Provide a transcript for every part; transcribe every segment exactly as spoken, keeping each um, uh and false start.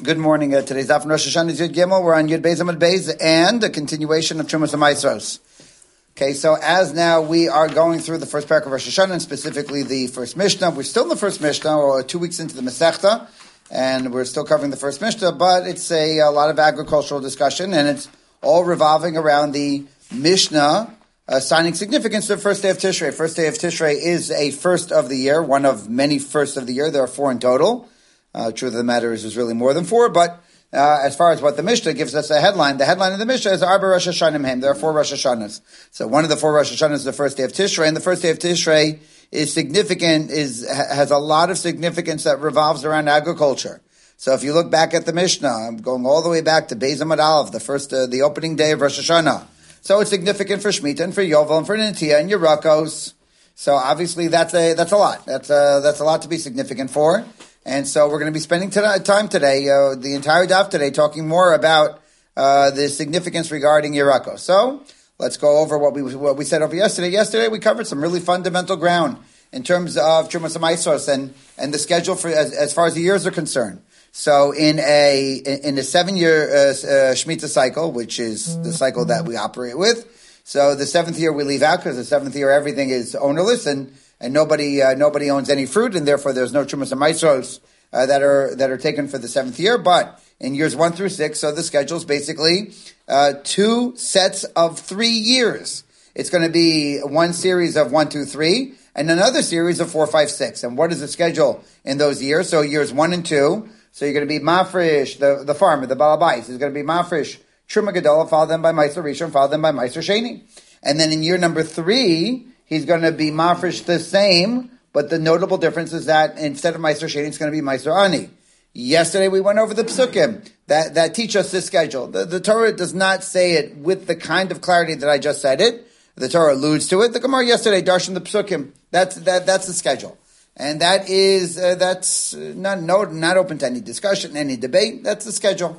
Good morning. Uh, today's Daf from Rosh Hashanah is Yud Gimel. We're on Yud Beis Amud Beis and a continuation of Trumas HaMaasros. Okay, so as now we are going through the first parak of Rosh Hashanah and specifically the first Mishnah. We're still in the first Mishnah, or two weeks into the Masechta, and we're still covering the first Mishnah, but it's a, a lot of agricultural discussion, and it's all revolving around the Mishnah assigning significance to the first day of Tishrei. First day of Tishrei is a first of the year, one of many firsts of the year. There are four in total. Uh, truth of the matter is, there's really more than four, but uh, as far as what the Mishnah gives us a headline, the headline of the Mishnah is Arba Rosh Hashanim Hem. There are four Rosh Hashanahs. So one of the four Rosh Hashanahs is the first day of Tishrei, and the first day of Tishrei is significant, is has a lot of significance that revolves around agriculture. So if you look back at the Mishnah, I'm going all the way back to Beis Amud Aleph, the first, uh, the opening day of Rosh Hashanah. So it's significant for Shemitah and for Yovel and for Netiah and Yerakos. So obviously that's a that's a lot. That's a, that's a lot to be significant for. And so we're going to be spending today, time today, uh, the entire daf today, talking more about uh, the significance regarding Yerakos. So let's go over what we what we said over yesterday. Yesterday we covered some really fundamental ground in terms of Trumas HaMaasros and and the schedule for as, as far as the years are concerned. So in a in a seven year uh, uh, Shemitah cycle, which is the cycle that we operate with, so the seventh year we leave out because the seventh year everything is ownerless and. And nobody uh, nobody owns any fruit, and therefore there's no Trumas HaMaasros uh, that are that are taken for the seventh year. But in years one through six, so the schedule is basically uh, two sets of three years. It's going to be one series of one, two, three, and another series of four, five, six. And what is the schedule in those years? So years one and two. So you're going to be Mafresh, the the farmer, the Balabais, is going to be Mafresh, Truma Gedola, followed then by Meiser Rishon, followed then by Meiser Sheni. And then in year number three, he's going to be mafresh the same, but the notable difference is that instead of Meiser Sheni, it's going to be Meiser Ani. Yesterday we went over the psukim that, that teach us this schedule. The, the Torah does not say it with the kind of clarity that I just said it. The Torah alludes to it. The Gemara yesterday, darshan the psukim. That's that that's the schedule, and that is uh, that's not no not open to any discussion, any debate. That's the schedule.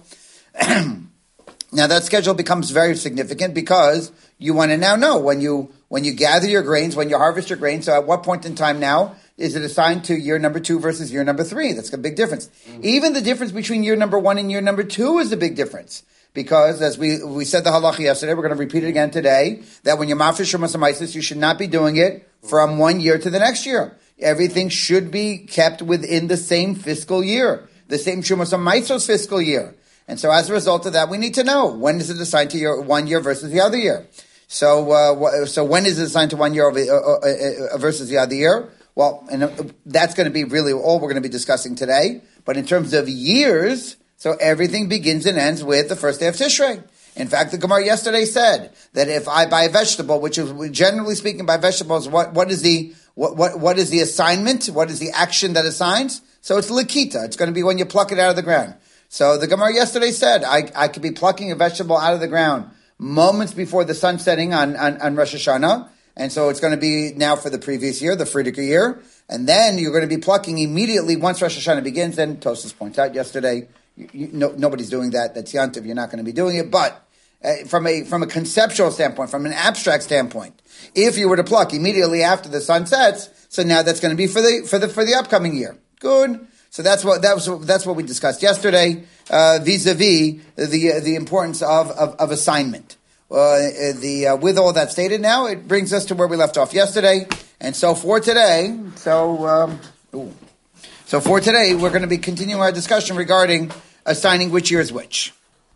Now that schedule becomes very significant because you want to now know when you when you gather your grains, when you harvest your grains. So at what point in time now is it assigned to year number two versus year number three? That's a big difference. Mm-hmm. Even the difference between year number one and year number two is a big difference. Because as we we said the halacha yesterday, we're going to repeat it again today, that when you're mafresh Trumas HaMaasros, you should not be doing it from one year to the next year. Everything should be kept within the same fiscal year, the same Trumas HaMaasros fiscal year. And so as a result of that, we need to know when is it assigned to your one year versus the other year. So, uh, so when is it assigned to one year over, uh, uh, versus the other year? Well, and uh, that's going to be really all we're going to be discussing today. But in terms of years, so everything begins and ends with the first day of Tishrei. In fact, the Gemara yesterday said that if I buy a vegetable, which is generally speaking by vegetables, what, what is the what, what what is the assignment? What is the action that assigns? So it's likita. It's going to be when you pluck it out of the ground. So the Gemara yesterday said, I, I could be plucking a vegetable out of the ground moments before the sun setting on, on, on Rosh Hashanah. And so it's going to be now for the previous year, the Frierdiker year. And then you're going to be plucking immediately once Rosh Hashanah begins. And Tosfos points out yesterday, you, you, no, nobody's doing that. That's Yantiv. You're not going to be doing it. But uh, from a from a conceptual standpoint, from an abstract standpoint, if you were to pluck immediately after the sun sets, so now that's going to be for the for the for the upcoming year. Good. So that's what that was. That's what we discussed yesterday, uh, vis-a-vis the the importance of of, of assignment. Uh, the uh, with all that stated, now it brings us to where we left off yesterday, and so for today, so um, ooh, so for today, we're going to be continuing our discussion regarding assigning which year is which.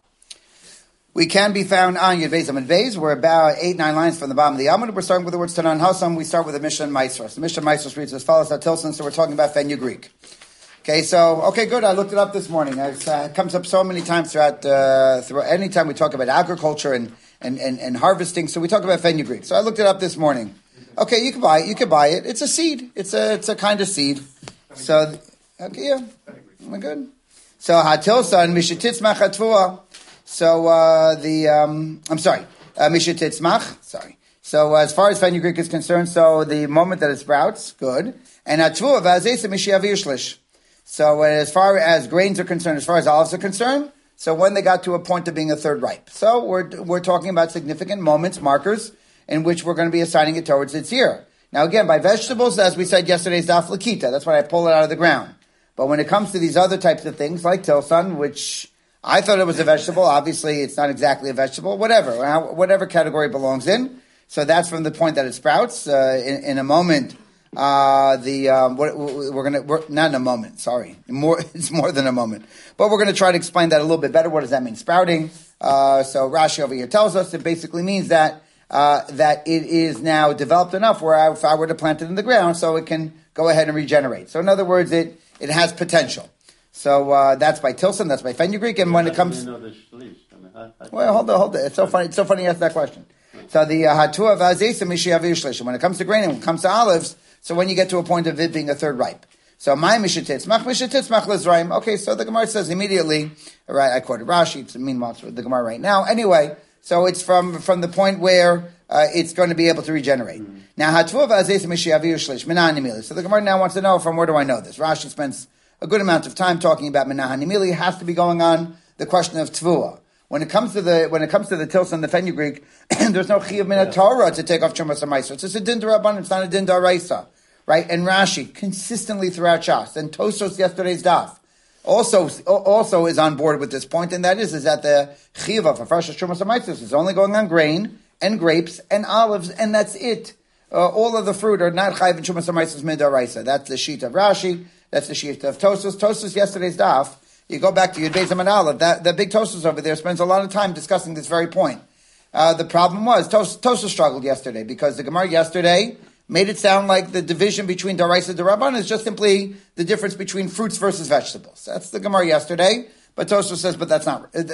We can be found on Yud Beis Amud Beis. We're about eight nine lines from the bottom of the Amud. We're starting with the words Tanan Hasam. We start with the Mishnah Maasros. The Mishnah Maasros reads as follows: Tilson. So we're talking about fenugreek. Okay, so, okay, good. I looked it up this morning. It's, uh, it comes up so many times throughout, uh, throughout, anytime we talk about agriculture and, and, and, and harvesting. So we talk about fenugreek. So I looked it up this morning. Okay, you can buy it. You can buy it. It's a seed. It's a, it's a kind of seed. So, okay, yeah. Am I good? So, hatilsan mishatitzmach hatvua. So, uh, the, um, I'm sorry, uh, mishatitzmach, sorry. So, as far as fenugreek is concerned, so the moment that it sprouts, good. And hatvua vazesa mishiavi yishlish. So as far as grains are concerned, as far as olives are concerned, so when they got to a point of being a third ripe. So we're we're talking about significant moments, markers, in which we're going to be assigning it towards its year. Now again, by vegetables, as we said yesterday's daf lakita, that's why I pull it out of the ground. But when it comes to these other types of things, like tilson, which I thought it was a vegetable, obviously it's not exactly a vegetable, whatever, whatever category it belongs in. So that's from the point that it sprouts. Uh, in, in a moment, uh, the um, what, we're going to, not in a moment, sorry. More, it's more than a moment. But we're going to try to explain that a little bit better. What does that mean, sprouting? Uh, so Rashi over here tells us it basically means that uh, that it is now developed enough where I, if I were to plant it in the ground, so it can go ahead and regenerate. So in other words, it, it has potential. So uh, that's by tilson, that's by fenugreek, and when it comes... Well, hold on, hold on. It's so funny, it's so funny you asked that question. So the hatua v'azesa mishiyavu shlish. When it comes to grain and when it comes to olives, so when you get to a point of it being a third ripe. So my mishatitzmach mishatitzmach lezraim. Okay, so the Gemara says immediately. Right, I quoted Rashi. It's meanwhile it's the Gemara right now. Anyway, so it's from from the point where uh, it's going to be able to regenerate. Mm-hmm. Now hatua v'azesa mishiyavu shlish minanimili. So the Gemara now wants to know from where do I know this? Rashi spends a good amount of time talking about minahanimili. It has to be going on the question of tvua. When it comes to the when it comes to the tilson, the fenugreek, there's no chiyuv min Torah to take off chumas ha'maiso. It's just a din d'Rabbanan. It's not a din d'Oraisa, right? And Rashi consistently throughout Shas and Tosfos yesterday's daf also also is on board with this point, and that is is that the chiyuv of afresh chumas ha'maiso is only going on grain and grapes and olives, and that's it. Uh, all of the fruit are not chayiv in chumas ha'maiso min d'Oraisa. That's the sheet of Rashi. That's the sheet of Tosfos. Tosfos yesterday's daf. You go back to Yud Beis Amud Aleph, that the big Tosfos over there spends a lot of time discussing this very point. Uh, the problem was Tos, Tosfos struggled yesterday because the Gemara yesterday made it sound like the division between Daraisa and D'Rabbanan is just simply the difference between fruits versus vegetables. That's the Gemara yesterday, but Tosfos says, but that's not. Uh,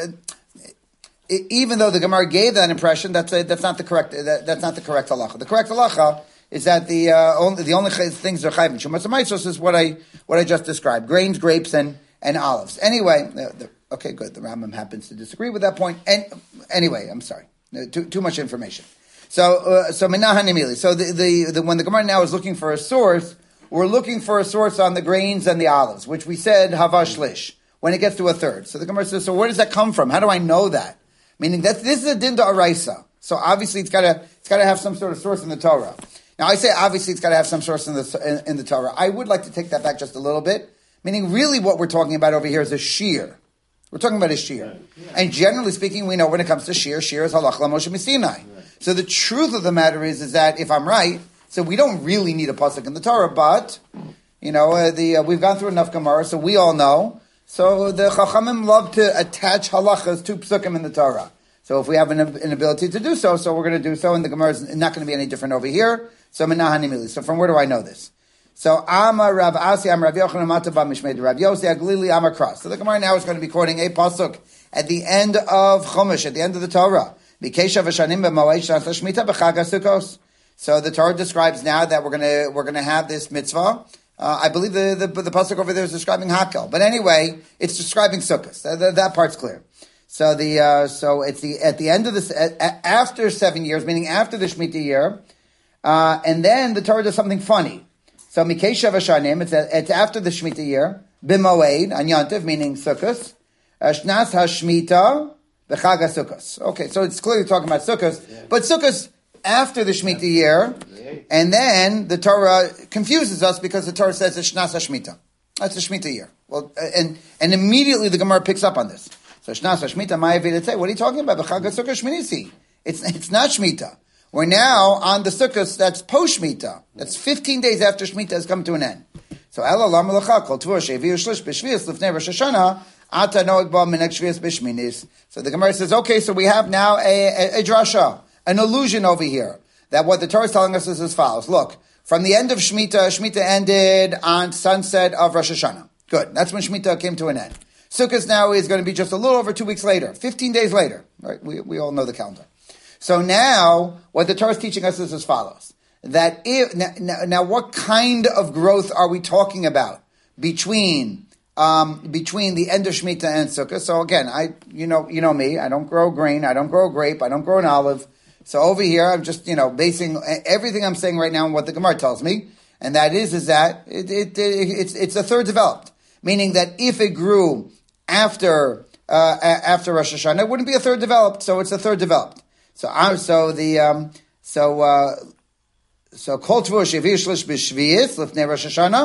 uh, even though the Gemara gave that impression, that's a, that's not the correct. That, that's not the correct halacha. The correct halacha is that the uh, only the only things that are chayv in Shumas HaMaisos is what I what I just described: grains, grapes, and and olives. Anyway, the, the, okay, good. The Rambam happens to disagree with that point. And anyway, I'm sorry, too too much information. So, uh, so minahan nimili. So the, the the when the Gemara now is looking for a source, we're looking for a source on the grains and the olives, which we said havash lish when it gets to a third. So the Gemara says, so where does that come from? How do I know that? Meaning that this is a din d'oraisa. So obviously it's got to it's got to have some sort of source in the Torah. Now I say obviously it's got to have some source in the in, in the Torah. I would like to take that back just a little bit. Meaning, really, what we're talking about over here is a shear. We're talking about a shear, right. Yeah. And generally speaking, we know when it comes to shear, shear is halach l'Moshe Misinai. Right. So the truth of the matter is, is that if I'm right, so we don't really need a pasuk in the Torah, but you know, uh, the uh, we've gone through enough Gemara, so we all know. So the Chachamim love to attach halachas to psukim in the Torah. So if we have an, an ability to do so, so we're going to do so, and the Gemara is not going to be any different over here. So minahanimili. So from where do I know this? So Amar Rav Asi Amar Rav Yochanan Mataba Mishmei Rav Yossi Aglili Amar Kras. So the Gemara now is going to be quoting a pasuk at the end of Chumash, at the end of the Torah. Mikesha v'shanim b'moed shnas hashmita b'chag haSukkos. So the Torah describes now that we're going to we're going to have this mitzvah. Uh, I believe the, the the pasuk over there is describing Hakel, but anyway, it's describing Sukkos. That, that part's clear. So the uh, so it's the at the end of this at, after seven years, meaning after the Shemitah year, uh, and then the Torah does something funny. So Mikesha v'shanim, it's, it's after the Shemitah year, b'moed, on Yontiv, meaning Sukkos, shnas hashmita, b'chag haSukkos. Okay, so it's clearly talking about Sukkos, yeah. But Sukkos after the Shemitah year, and then the Torah confuses us because the Torah says it's shnas hashmita. That's the Shemitah year. Well, and and immediately the Gemara picks up on this. So shnas hashmita, ma'avid say, what are you talking about? B'chag haSukkos shminisi. It's it's not Shemitah. We're now on the Sukkos, that's post Shemitah. That's fifteen days after Shemitah has come to an end. So, Ela lam lecha kol tvur sheviu shlish b'shvius lifnei Rosh Hashanah ata noeg ba minek shvius b'shminis. So the Gemara says, okay, so we have now a, a, a drasha, an illusion over here, that what the Torah is telling us is as follows. Look, from the end of Shemitah, Shemitah ended on sunset of Rosh Hashanah. Good. That's when Shemitah came to an end. Sukkos now is going to be just a little over two weeks later, fifteen days later. Right? We, we all know the calendar. So now, what the Torah is teaching us is as follows: that if now, now what kind of growth are we talking about between um, between the end of Shemitah and Sukkah? So again, I you know you know me, I don't grow grain, I don't grow grape, I don't grow an olive. So over here, I'm just you know basing everything I'm saying right now on what the Gemara tells me, and that is is that it, it, it it's it's a third developed, meaning that if it grew after uh, after Rosh Hashanah, it wouldn't be a third developed. So it's a third developed. So, uh, so the, um, so, uh, so, kol tvur sheviu shlish b'shvius lifnei Rosh Hashanah,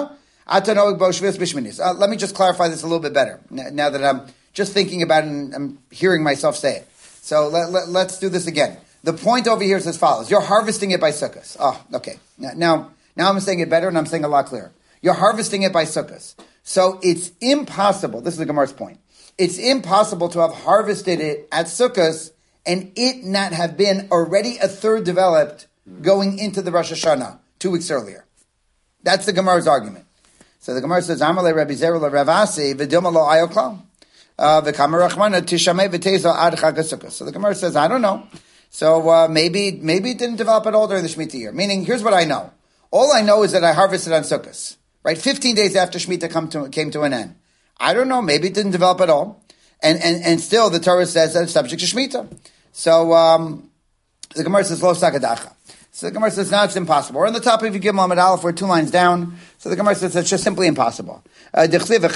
Uh, let me just clarify this a little bit better now that I'm just thinking about it and I'm hearing myself say it. So let, let, let's do this again. The point over here is as follows. You're harvesting it by Sukkot. Oh, okay. Now, now I'm saying it better and I'm saying a lot clearer. You're harvesting it by Sukkot. So it's impossible, this is the Gemara's point, it's impossible to have harvested it at Sukkot and it not have been already a third developed going into the Rosh Hashanah two weeks earlier. That's the Gemara's argument. So the Gemara says, Amale Rabbi Zera le Rav Asi, v'dilma lo ayo klal. V'kamar Rachmana tishamei v'tezo ad Chag HaSukkos. So the Gemara says, I don't know. So uh, maybe maybe it didn't develop at all during the Shemitah year. Meaning, here's what I know. All I know is that I harvested on Sukkot. Right? fifteen days after Shemitah come to, came to an end. I don't know. Maybe it didn't develop at all. And and, and still, the Torah says that it's subject to Shemitah. So um, the Gemara says, lo sakadacha. So the Gemara says, no, it's impossible. We're on the top of Yigim Lamed Aleph, we're two lines down. So the Gemara says, it's just simply impossible. Uh, because it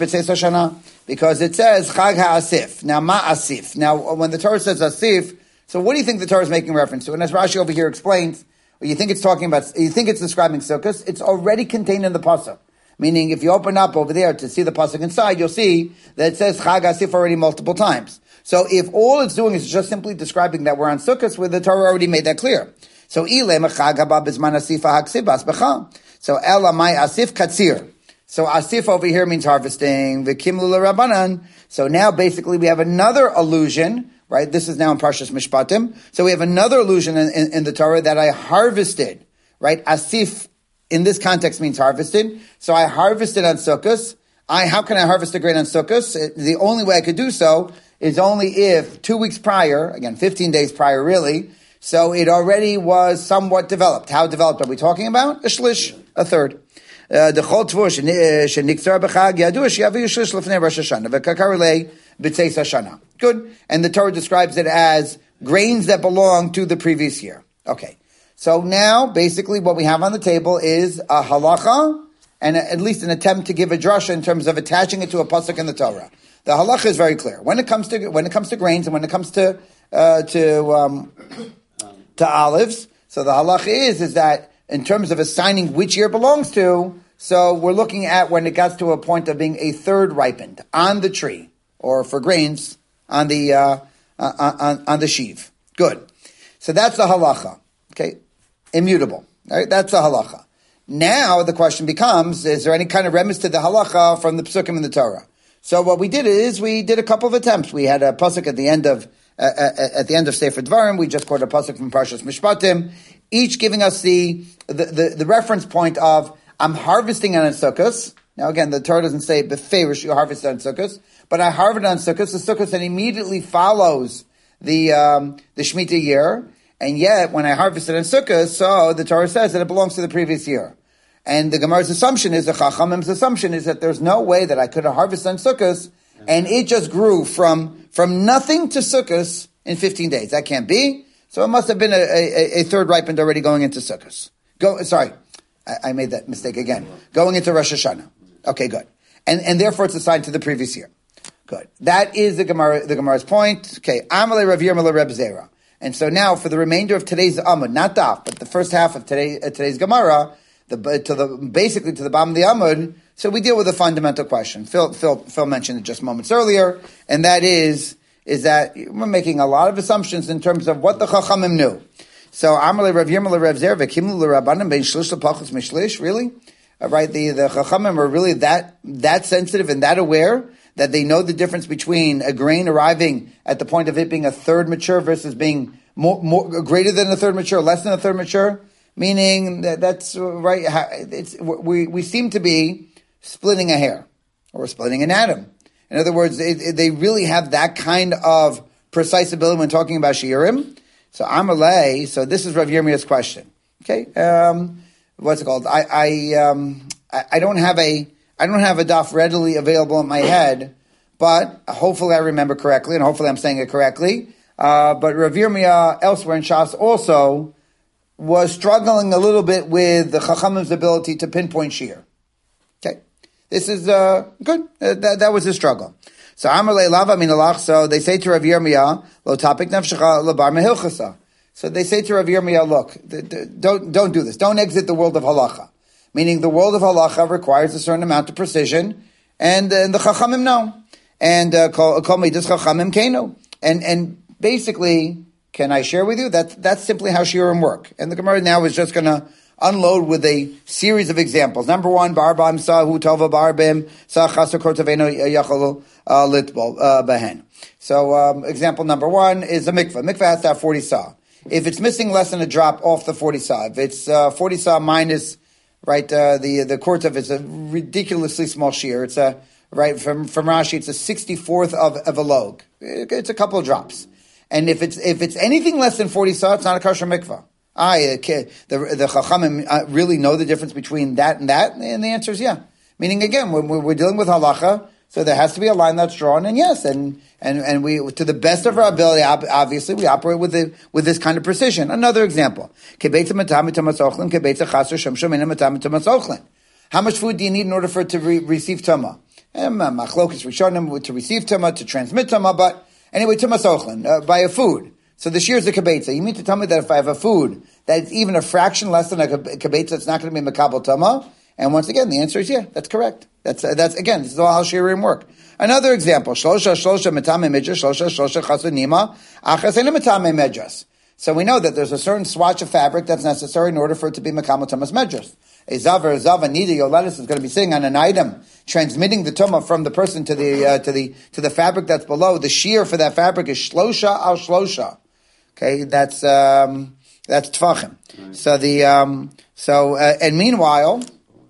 says, Chag HaAsif. Now, Ma Asif. Now, when the Torah says Asif, so what do you think the Torah is making reference to? And as Rashi over here explains, you think it's talking about, you think it's describing Sukkot, it's already contained in the Pasuk. Meaning, if you open up over there to see the Pasuk inside, you'll see that it says Chag HaAsif already multiple times. So if all it's doing is just simply describing that we're on Sukkot, where the Torah already made that clear. So ile mechag haba bizman asifa haksibas b'cha. So ela my asif katsir. So asif over here means harvesting. V'kimlu l'rabanan. So now basically we have another allusion, right? This is now in Parshas Mishpatim. So we have another allusion in, in, in the Torah that I harvested, right? Asif in this context means harvested. So I harvested on Sukkos. I how can I harvest a grain on Sukkos? The only way I could do so is only if two weeks prior, again fifteen days prior, really. So it already was somewhat developed. How developed are we talking about? A shlish, a third. The chol tvush sheniktzar b'chag yadu sheyavu shlish lefnei Rosh Hashanah v'kakarulei b'tzeis Hashanah. Good. And the Torah describes it as grains that belong to the previous year. Okay. So now, basically, what we have on the table is a halacha and a, at least an attempt to give a drasha in terms of attaching it to a pasuk in the Torah. The halacha is very clear when it comes to when it comes to grains and when it comes to uh, to um, to olives. So the halacha is, is that in terms of assigning which year belongs to, so we're looking at when it gets to a point of being a third ripened on the tree, or for grains, on the, uh, on, on the sheaf. Good. So that's the halacha. Okay. Immutable. All right? That's the halacha. Now the question becomes, is there any kind of remnants to the halacha from the psukim in the Torah? So what we did is, we did a couple of attempts. We had a pasuk at the end of Uh, at the end of Sefer Dvarim, we just quoted a pasuk from Parshas Mishpatim, each giving us the, the, the, the reference point of, I'm harvesting on Sukkos. Now again, the Torah doesn't say, beferish, you harvest on Sukkos, but I harvest on Sukkos, the Sukkos that immediately follows the, um, the Shemitah year, and yet, when I harvested on Sukkos, so the Torah says that it belongs to the previous year. And the Gemara's assumption is, the Chachamim's assumption is that there's no way that I could have harvested on Sukkos, and it just grew from from nothing to Sukkos in fifteen days. That can't be. So it must have been a, a, a third ripened already going into Sukkos. Go, sorry, I, I made that mistake again. Going into Rosh Hashanah. Okay, good. And and therefore it's assigned to the previous year. Good. That is the Gemara, the Gemara's point. Okay, Amalei Rav Yirmiyah Reb Zera. And so now for the remainder of today's Amud, not Daf, but the first half of today uh, today's Gemara, the to the basically to the bottom of the Amud. So we deal with a fundamental question. Phil, Phil, Phil mentioned it just moments earlier, and that is, is that we're making a lot of assumptions in terms of what the Chachamim knew. So, Amalei Rav Yirmiyah Rav Zer v'kimlu l'Rabbanan bein shlish l'pachos mishlish. Really, uh, right? The the Chachamim are really that that sensitive and that aware that they know the difference between a grain arriving at the point of it being a third mature versus being more, more greater than a third mature, less than a third mature. Meaning that that's right. It's we we seem to be splitting a hair, or splitting an atom. In other words, it, it, they really have that kind of precise ability when talking about shiurim. So Amalei, so this is Rav Yirmiyah's question. Okay, um, what's it called? I I, um, I I don't have a I don't have a daf readily available in my head, but hopefully I remember correctly, and hopefully I'm saying it correctly. Uh, but Rav Yirmiyah elsewhere in Shas also was struggling a little bit with the Chachamim's ability to pinpoint shiur. Okay. This is uh, good. Uh, that, that was a struggle. So Amalei Lava Minalach. So they say to Rav Yirmiyah, Lo Tapik Nefshecha Labar Mehilchasa. So they say to Rav Yirmiyah, look, th- th- don't don't do this. Don't exit the world of halacha. Meaning the world of halacha requires a certain amount of precision, and, and the chachamim know. And uh, kol midas chachamim kenu. And and basically, can I share with you that that's simply how shiurim work? And the Gemara now is just going to unload with a series of examples. Number one, barbam sahu tova barbim sa chaser kortaveno yachol litbol behen. So um, example number one is a mikveh. Mikveh has to have forty sa. If it's missing less than a drop off the forty sa, if it's uh, forty sa minus right uh, the the kortav is a ridiculously small shear. It's a right from from Rashi. It's a sixty-fourth of of a log. It's a couple of drops. And if it's if it's anything less than forty sa, it's not a kosher mikvah. I the the chachamim really know the difference between that and that, and the answer is yeah. Meaning again, we're, we're dealing with halacha, so there has to be a line that's drawn, and yes, and and and we to the best of our ability, obviously, we operate with the with this kind of precision. Another example: how much food do you need in order for it to re- receive tama? Machlokes rishonim to receive tama, to transmit tama, but anyway, tama sochlin uh, by a food. So the shear is a kibetza. You mean to tell me that if I have a food that's even a fraction less than a kibetza, it's not going to be makabel tama? And once again, the answer is yeah, that's correct. That's uh, that's again, this is all how shiurim work. Another example: shlosha shlosha metame medras, shlosha shlosha chasunima achas ena metame medras. So we know that there's a certain swatch of fabric that's necessary in order for it to be makabel tamas medras. A zavar, a zava, nida, your lettuce is going to be sitting on an item, transmitting the tumah from the person to the uh, to the to the fabric that's below. The shear for that fabric is shlosha al shlosha. Okay, that's um, that's tfachim. Right. So the um, so uh, and meanwhile,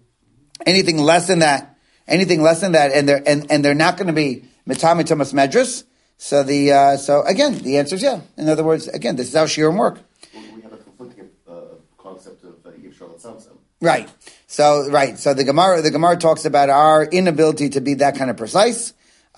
anything less than that, anything less than that, and they're and, and they're not going to be metame tumas medras. So the uh, so again, the answer is yeah. In other words, again, this is how shiurim work. Well, we have a conflicting uh, concept of uh, yivshal samsam. Right. So right. So the Gemara the Gemara talks about our inability to be that kind of precise.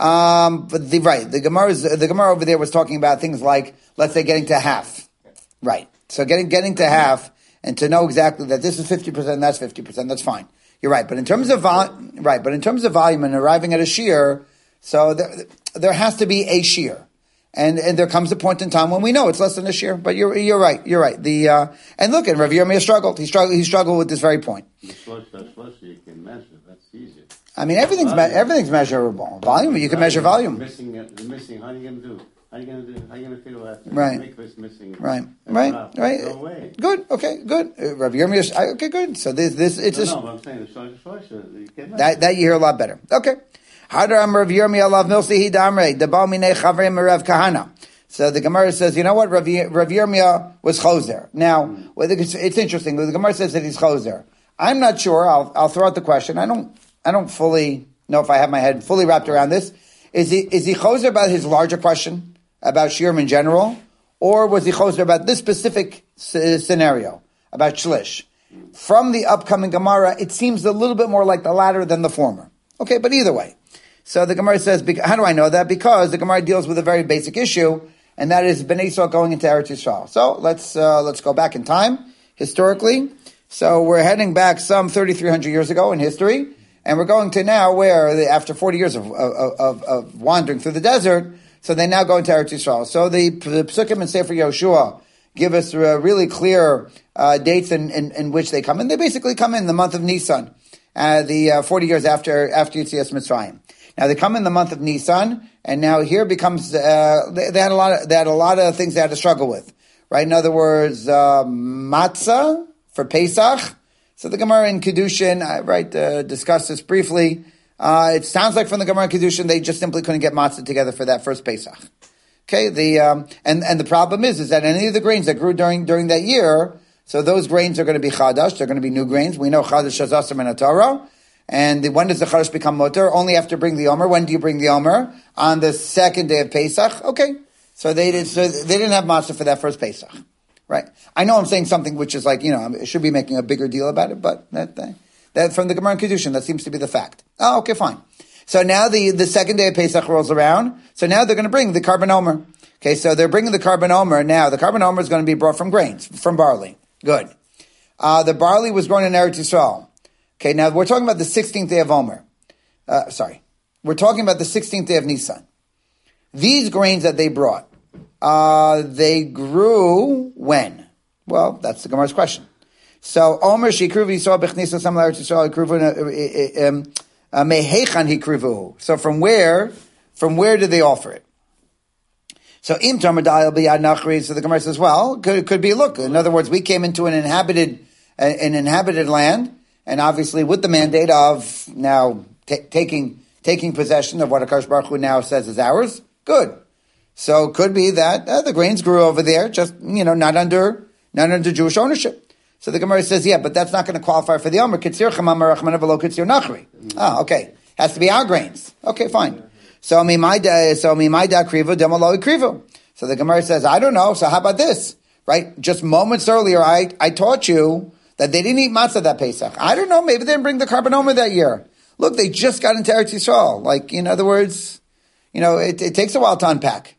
Um, but the, right, the Gemara the Gemara over there was talking about things like, let's say, getting to half. Right. So getting getting to half and to know exactly that this is fifty percent and that's fifty percent, that's fine. You're right. But in terms of vol- right, but in terms of volume and arriving at a shear, so there, there has to be a shear. And and there comes a point in time when we know it's less than a shear. But you're you're right, you're right. The uh, and look, and Rav Yirmiyah struggled. He struggled he struggled with this very point. The slush, that slush you can measure, that's easy. I mean, everything's me- everything's measurable. Volume, you can measure volume. Missing, uh, missing. How are you going to do? How are you going to do? How are you going to feel that? Right. Missing. Right. Right. Drop. Right. No way. Good. Okay. Good. Uh, Rav Yirmiyah. Okay. Good. So this this it's no, just no, but I'm saying the slush, slush, you can that that you hear a lot better. Okay. Hadar Rav Yirmiyah Lav Milsi Hidamre Debal Minei Chavrim Rav Kahana. So the Gemara says, you know what? Rav, Rav Yirmiyah was choser. Now, mm. well, it's, it's interesting. The Gemara says that he's choser. I'm not sure. I'll I'll throw out the question. I don't I don't fully know if I have my head fully wrapped around this. Is he is he choser about his larger question about shiurim in general, or was he choser about this specific s- scenario about shlish? From the upcoming Gemara, it seems a little bit more like the latter than the former. Okay, but either way. So the Gemara says, how do I know that? Because the Gemara deals with a very basic issue, and that is Bnei Yisrael going into Eretz Yisrael. So let's uh, let's go back in time historically. So we're heading back some thirty-three hundred years ago in history, and we're going to now where after forty years of of, of, of wandering through the desert, so they now go into Eretz Yisrael. So the, the Psukim and Sefer Yoshua give us uh, really clear uh, dates in, in, in which they come in. They basically come in the month of Nisan, uh, the uh, forty years after after Yetzias Mitzrayim. Now they come in the month of Nisan, and now here becomes uh, they, they had a lot of they had a lot of things they had to struggle with, right? In other words, uh, matzah for Pesach. So the Gemara in Kedushin, uh, right, uh, discussed this briefly. Uh, it sounds like from the Gemara in Kedushin they just simply couldn't get matzah together for that first Pesach. Okay, the um, and and the problem is is that any of the grains that grew during during that year, so those grains are going to be chadash, they're going to be new grains. We know chadash shazasar min Torah. And the, when does the chadash become mutter? Only after bring the omer. When do you bring the omer? On the second day of Pesach. Okay, so they did. So they didn't have matzah for that first Pesach, right? I know I'm saying something which is like you know I should be making a bigger deal about it, but that that, that from the Gemara and Kedushin that seems to be the fact. Oh, okay, fine. So now the the second day of Pesach rolls around. So now they're going to bring the carbon omer. Okay, so they're bringing the carbon omer now. The carbon omer is going to be brought from grains, from barley. Good. Uh, the barley was grown in Eretz Yisrael. Okay, now we're talking about the sixteenth day of Omer. Uh, sorry. We're talking about the sixteenth day of Nisan. These grains that they brought, uh, they grew when? Well, that's the Gemara's question. So Omer shikruvu Yisrael b'chnisa sam l'Eretz Yisrael ikruvu mehechan hikruvu. So from where, from where did they offer it? So im tamadayel b'yad nachri. So the Gemara says, well, could could be. Look, in other words, we came into an inhabited an inhabited land, and obviously with the mandate of now t- taking taking possession of what Akash Baruch Hu now says is ours. Good. So could be that uh, the grains grew over there, just you know, not under not under Jewish ownership. So the Gemara says, yeah, but that's not going to qualify for the Omer. Kitzir chamam rachmana v'lo kitzir nachri. Ah, okay, has to be our grains. Okay, fine. So mimayda, so mimayda krivu demalo krivu. So the Gemara says, I don't know. So how about this? Right? Just moments earlier, I I taught you that they didn't eat matzah that Pesach. I don't know. Maybe they didn't bring the carbon Omer that year. Look, they just got into Eretz Yisrael. Like, in other words, you know, it, it takes a while to unpack.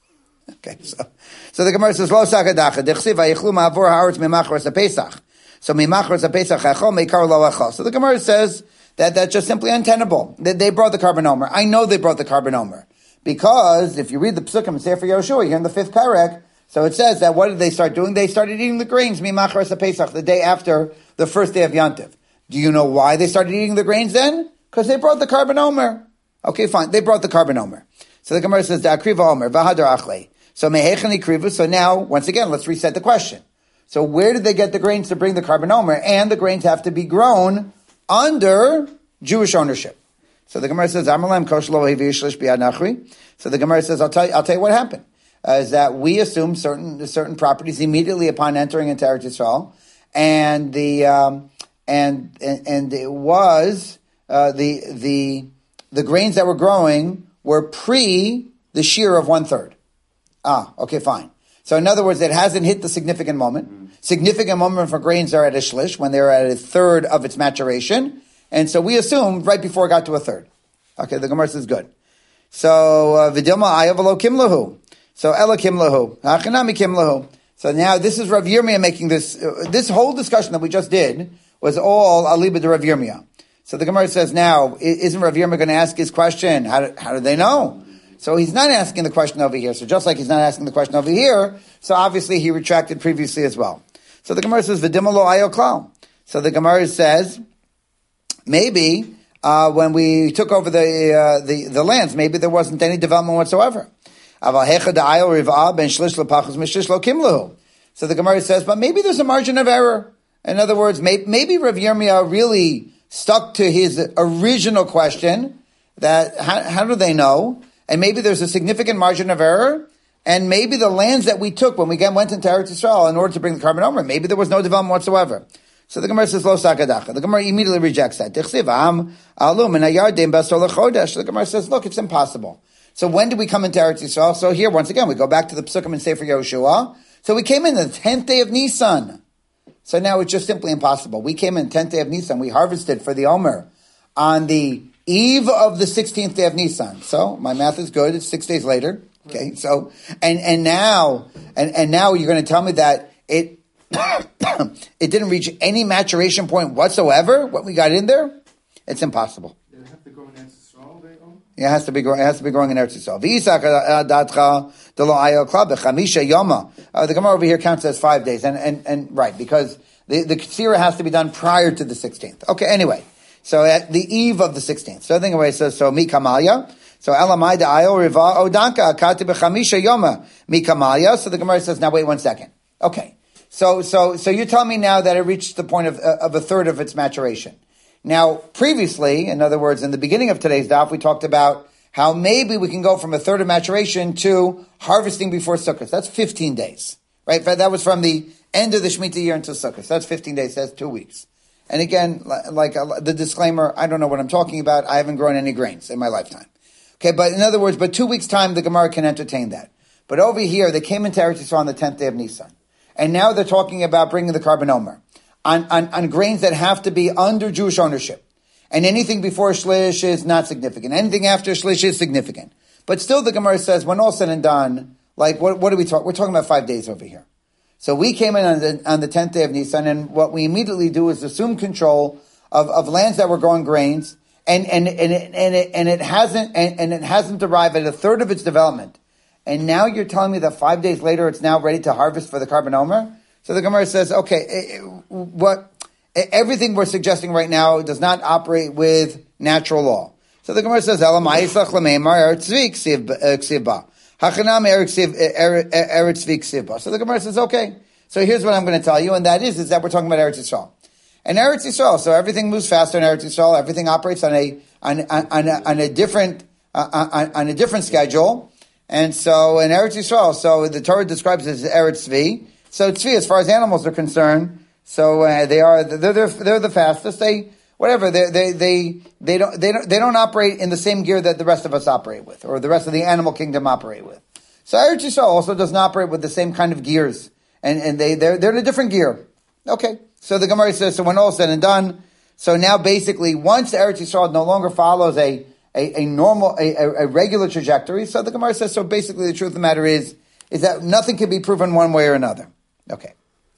Okay, so so the Gemara says, Lo sakadacha, dechsiv hayichlu ma'avor haaretz mimachros haPesach. So mimachros haPesach hachol meikar lo achol. So the Gemara says that that's just simply untenable. They, they brought the carbon Omer. I know they brought the carbon Omer. Because if you read the Psukim and Sefer Yoshua, here in the fifth parak, so it says that what did they start doing? They started eating the grains, mimachros haPesach, the day after the first day of Yantiv. Do you know why they started eating the grains then? Because they brought the carbon Omer. Okay, fine. They brought the carbon Omer. So the Gemara says, Da'akriva Omer, v'hadar achlei. So mehechani krivu. So now, once again, let's reset the question. So where did they get the grains to bring the carbon Omer? And the grains have to be grown under Jewish ownership. So the Gemara says, Amalem koshlo hivishlish biyad nachri. So the Gemara says, I'll tell you, I'll tell you what happened. Uh, is that we assume certain certain properties immediately upon entering into Eretz Yisrael, and the um, and, and and it was uh, the the the grains that were growing were pre the shear of one third. Ah, okay, fine. So in other words, it hasn't hit the significant moment. Mm-hmm. Significant moment for grains are at a shlish, when they're at a third of its maturation. And so we assumed right before it got to a third. Okay, the Gemara says good. So, Vidilma ayavalo kimlahu. So, Ela kimlahu. Hachanami kimlahu. So now this is Rav Yirmiyah making this, uh, this whole discussion that we just did was all aliba de Rav Yirmiyah. So the Gemara says now, isn't Rav Yirmiyah going to ask his question? How do, how do they know? So he's not asking the question over here. So just like he's not asking the question over here, so obviously he retracted previously as well. So the Gemara says, V'dima lo ayo klal. So the Gemara says, maybe uh, when we took over the, uh, the the lands, maybe there wasn't any development whatsoever. So the Gemara says, but maybe there's a margin of error. In other words, maybe, maybe Rav Yirmiyah really stuck to his original question, that how, how do they know? And maybe there's a significant margin of error, and maybe the lands that we took when we went into Eretz Yisrael in order to bring the carbon Omer, maybe there was no development whatsoever. So the Gemara says, Lo sakadacha. The Gemara immediately rejects that. The Gemara says, look, it's impossible. So when did we come into Eretz Yisrael? So here, once again, we go back to the Psukim and Sefer Yoshua. So we came in the tenth day of Nisan. So now it's just simply impossible. We came in the tenth day of Nisan. We harvested for the Omer on the eve of the sixteenth day of Nisan. So my math is good. It's six days later. Okay. So, and, and now, and, and now you're going to tell me that it, it didn't reach any maturation point whatsoever, what we got in there? It's impossible. Did it have to go in Eretz Yisrael? Yeah, it has to be growing. It has to be growing in Eretz Yisrael. Uh, the Gemara over here counts as five days, and and and right, because the the Ketzira has to be done prior to the sixteenth. Okay, anyway, so at the eve of the sixteenth. So anyway, it says so mi kamalya. So elamai da'ayo riva odanka akati b'chamisha yoma mi kamalya. So the Gemara says, now wait one second. Okay, so so so you tell me now that it reached the point of uh, of a third of its maturation. Now, previously, in other words, in the beginning of today's daf, we talked about how maybe we can go from a third of maturation to harvesting before Sukkot. That's fifteen days, right? That was from the end of the Shemitah year until Sukkot. That's fifteen days. That's two weeks. And again, like uh, the disclaimer, I don't know what I'm talking about. I haven't grown any grains in my lifetime. Okay, but in other words, but two weeks' time, the Gemara can entertain that. But over here, they came into Eretz Yisrael on the tenth day of Nisan. And now they're talking about bringing the carbon Omer. On, on, on grains that have to be under Jewish ownership. And anything before Shlish is not significant. Anything after Shlish is significant. But still the Gemara says, when all said and done, like, what, what are we talking? We're talking about five days over here. So we came in on the, on the tenth day of Nisan, and what we immediately do is assume control of, of lands that were growing grains, and, and, and, it, and, it, and it hasn't, and, and it hasn't arrived at a third of its development. And now you're telling me that five days later it's now ready to harvest for the carbon Omer? So the Gemara says, okay, what everything we're suggesting right now does not operate with natural law. So the Gemara says, Elamai Yislach Lameimar Eretz Tzvi Ksiva. Hachanam Eretz Tzvi Ksiva. So the Gemara says, okay, so here's what I'm going to tell you, and that is, is that we're talking about Eretz Yisrael. And Eretz Yisrael, so everything moves faster in Eretz Yisrael, everything operates on a, on, on, on a, on a different, uh, on, on a different schedule. And so in Eretz Yisrael, so the Torah describes it as Eretz Tzvi. So Tzvi, as far as animals are concerned, so uh, they are, they're, they're, they're the fastest. They, whatever, they, they, they, they don't, they don't, they don't operate in the same gear that the rest of us operate with, or the rest of the animal kingdom operate with. So Eretz Yisrael also doesn't operate with the same kind of gears. And, and they, they're, they're in a different gear. Okay. So the Gemara says, so when all is said and done, so now basically, once Eretz Yisrael no longer follows a, a, a normal, a, a regular trajectory, so the Gemara says, so basically the truth of the matter is, is that nothing can be proven one way or another. Okay.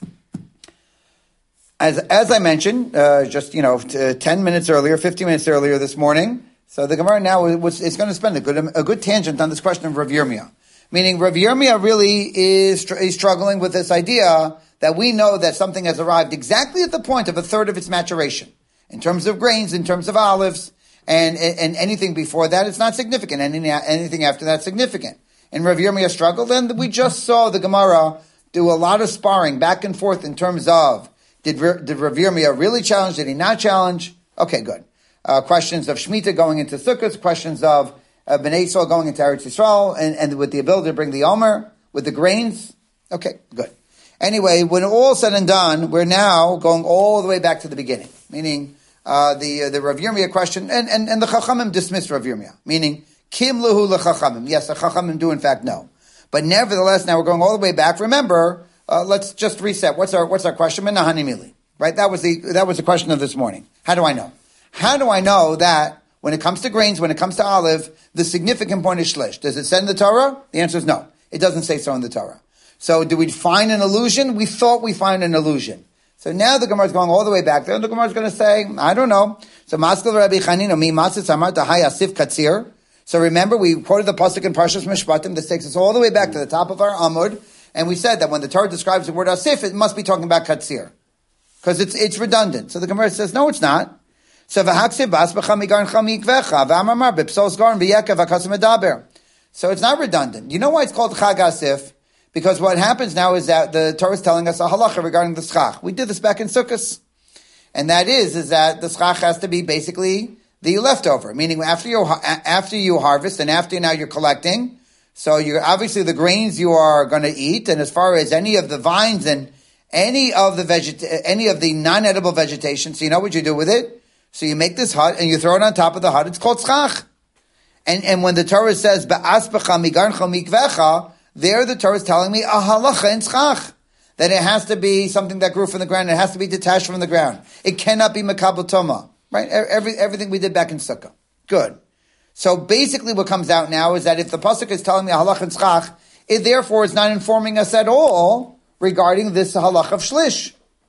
As, as I mentioned, uh, just, you know, t- ten minutes earlier, fifteen minutes earlier this morning, so the Gemara now was, is going to spend a good, a good tangent on this question of Rav Yirmiyah. Meaning Rav Yirmiyah really is, is struggling with this idea that we know that something has arrived exactly at the point of a third of its maturation. In terms of grains, in terms of olives, and, and anything before that, it's not significant. Anything, anything after that, significant. And Rav Yirmiyah struggled, and we just saw the Gemara do a lot of sparring back and forth in terms of, did, did Rav Yirmiyah really challenge, did he not challenge? Okay, good. Uh, questions of Shemitah going into Sukkot, questions of uh, Bnei Yisrael going into Eretz Yisrael, and, and with the ability to bring the Omer, with the grains. Okay, good. Anyway, when all said and done, we're now going all the way back to the beginning. Meaning, uh, the, uh, the Rav Yirmiyah question, and, and, and the Chachamim dismissed Rav Yirmiyah. Meaning, Kim Luhu LeChachamim. Yes, the Chachamim do in fact know. But nevertheless, now we're going all the way back. Remember, uh, let's just reset. What's our, what's our question? Menahani Mili. Right? That was the, that was the question of this morning. How do I know? How do I know that when it comes to grains, when it comes to olive, the significant point is shlish? Does it say in the Torah? The answer is no. It doesn't say so in the Torah. So do we find an illusion? We thought we find an illusion. So now the Gemara is going all the way back there, and the Gemara is going to say, I don't know. So Maskal Rabbi Chanina, mi matzitz amar tahai asif katzir. So remember, we quoted the pasuk in Parshas Mishpatim. This takes us all the way back to the top of our Amud, and we said that when the Torah describes the word asif, it must be talking about katzir, because it's it's redundant. So the Gemara says, no, it's not. So v'haksiv bas b'chamigarn chamikvecha v'amamar b'psos garn v'yekav v'kasim edaber. So it's not redundant. You know why it's called Chag Asif? Because what happens now is that the Torah is telling us a halacha regarding the schach. We did this back in Sukkot. And that is, is that the schach has to be basically the leftover. Meaning after you, after you harvest and after now you're collecting, so you're obviously the grains you are going to eat, and as far as any of the vines and any of the veget, any of the non-edible vegetation, so you know what you do with it? So you make this hut and you throw it on top of the hut. It's called schach. And, and when the Torah says, Ba'aspecha migarncha mikvecha, there the Torah is telling me a halacha in schach, that it has to be something that grew from the ground. It has to be detached from the ground. It cannot be makabel toma, right? Every, everything we did back in Sukkah. Good. So basically what comes out now is that if the pasuk is telling me a halacha in schach, it therefore is not informing us at all regarding this halacha of shlish.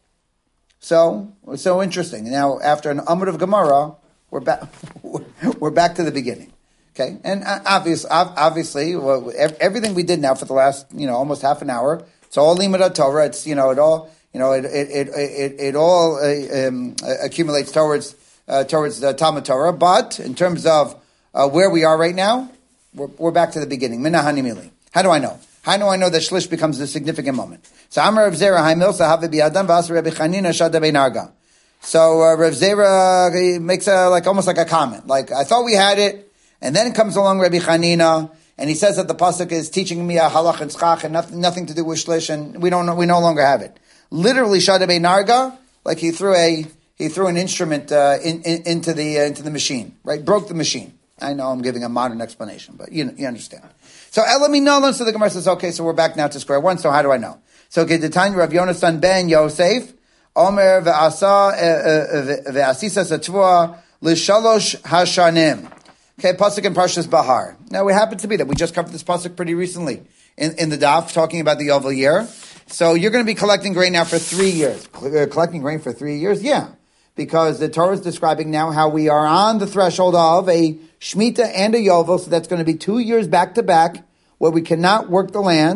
So, it's so interesting. Now, after an amud of Gemara, we're back, we're back to the beginning. Okay, and obviously, obviously, well, everything we did now for the last, you know, almost half an hour, it's all limud Torah. It's, you know, it all, you know, it it it it, it all uh, um, accumulates towards uh, towards the Talmud Torah. But in terms of uh, where we are right now, we're, we're back to the beginning. Minahani Mili. How do I know? How do I know that shlish becomes the significant moment? So Amar Rav Zera Haimil Sahavi Biadam Vas Rabbi Chanina Shada Beinarga. So uh, Rav Zera makes a like almost like a comment, like I thought we had it. And then comes along Rabbi Chanina, and he says that the pasuk is teaching me a halach and schach and nothing, nothing to do with shlish, and we don't, we no longer have it. Literally, shada narga, like he threw a, he threw an instrument uh, in, in, into the uh, into the machine, right? Broke the machine. I know I'm giving a modern explanation, but you you understand. So Elami Nolan, so the Gemara says, okay, so we're back now to square one. So how do I know? So okay, the Tanya Rav Yonasan ben Yosef, Omer ve'asa ve'asisa satvua l'shalosh hashanim. Okay, pasuk in Parshas Bahar. Now, it happened to be that we just covered this pasuk pretty recently in, in the daf, talking about the Yovel year. So you're going to be collecting grain now for three years. Collecting grain for three years? Yeah. Because the Torah is describing now how we are on the threshold of a Shemitah and a Yovel, so that's going to be two years back to back, where we cannot work the land,